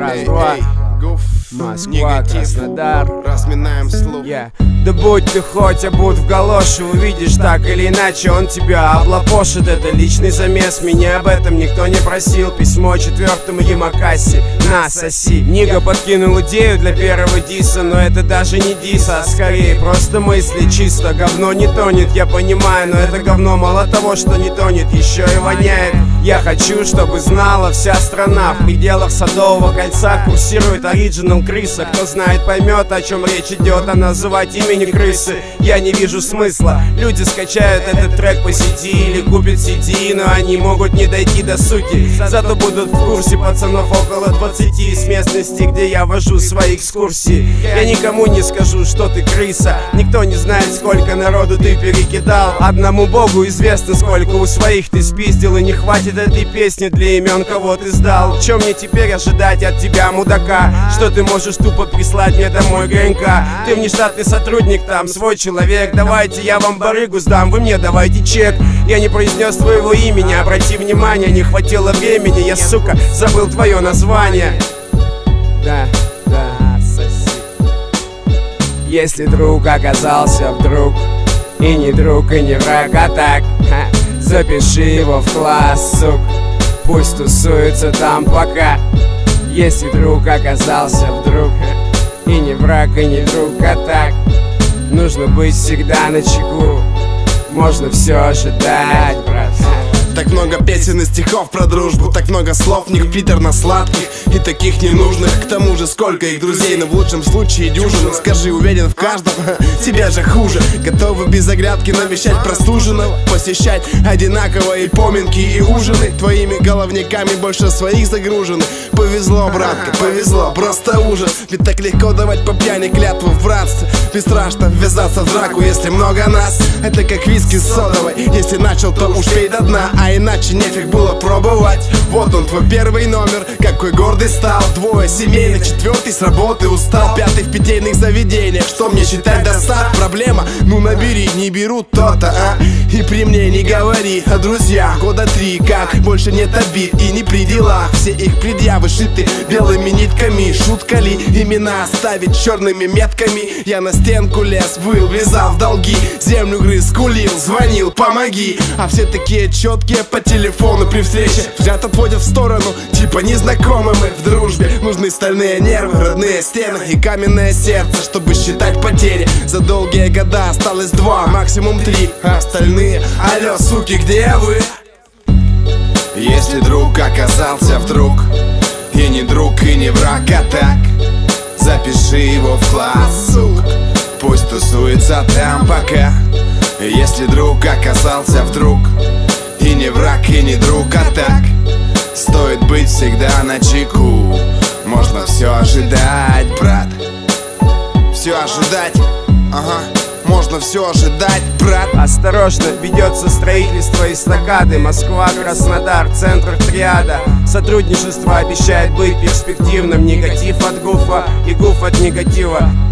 Раз-два. Москва, Краснодар. Разминаем слух. Да будь ты хоть обут в галоши, увидишь так или иначе он тебя облапошит. Это личный замес, меня об этом никто не просил. Письмо 4-му Ямакаси, на, соси. Нига подкинул идею для первого диса, но это даже не дис, а скорее просто мысли чисто. Говно не тонет, я понимаю, но это говно мало того, что не тонет, еще и воняет. Я хочу, чтобы знала вся страна, в пределах Садового кольца курсирует оригинал крыса. Кто знает, поймет, о чем речь идет, а называть имени крысы я не вижу смысла. Люди скачают этот трек по сети или купят CD, но они могут не дойти до сути. Зато будут в курсе пацанов около 20 из местности, где я вожу свои экскурсии. Я никому не скажу, что ты крыса. Никто не знает, сколько народу ты перекидал. Одному богу известно, сколько у своих ты спиздил, и не хватит этой песни для имен, кого ты сдал. Чем мне теперь ожидать от тебя, мудака? Что ты можешь тупо прислать мне домой ГНК? Ты внештатный сотрудник, там свой человек. Давайте я вам барыгу сдам, вы мне давайте чек. Я не произнес твоего имени, обрати внимание, не хватило времени, я, сука, забыл твое название. Да, соси. Если друг оказался вдруг и не друг, и не враг, а так, запиши его в класс, сук. Пусть тусуется там пока. Если друг оказался вдруг и не враг, и не друг, а так, нужно быть всегда начеку. Можно все ожидать, брат. Так много песен и стихов про дружбу, так много слов, них приторно-сладких и таких ненужных. К тому же сколько их друзей, но в лучшем случае дюжина. Скажи, уверен в каждом, тебе же хуже. Готовы без оглядки навещать простуженного, посещать одинаковые поминки и ужины. Твоими головниками больше своих загружены. Повезло, братка, повезло, просто ужас. Ведь так легко давать по пьяни клятву в братстве. Бесстрашно ввязаться в драку, если много нас. Это как виски с содовой, если начал, то уж пей до дна. А иначе нефиг было пробовать. Вот он, твой первый номер, какой гордый стал. Двое семейных, 4-й с работы устал, 5-й в питейных заведениях. Что мне считать достат? Проблема? Ну набери, не берут то-то, а? И при мне не говори о друзьях. Года 3 как, больше нет обид и не при делах. Все их предъявы шиты белыми нитками. Шутка ли имена оставить черными метками? Я на стенку лез, выл, влезал в долги, землю грыз, скулил, звонил, помоги. А все такие четкие по телефону при встрече, взгляд отводят в сторону, типа незнакомы мы в дружбе. Нужны стальные нервы, родные стены и каменное сердце, чтобы считать потери. За долгие года осталось 2, максимум 3, а остальные, алло, суки, где вы? Если друг оказался вдруг и не друг, и не враг, а так, запиши его в класс, сук. Пусть тусуется там пока. Если друг оказался вдруг и не враг, и не друг, а так, стоит быть всегда начеку. Можно все ожидать, брат. Все ожидать, ага. Можно все ожидать, брат. Осторожно, ведется строительство эстакады. Москва, Краснодар, центр триада. Сотрудничество обещает быть перспективным. Негатив от гуфа и гуф от негатива.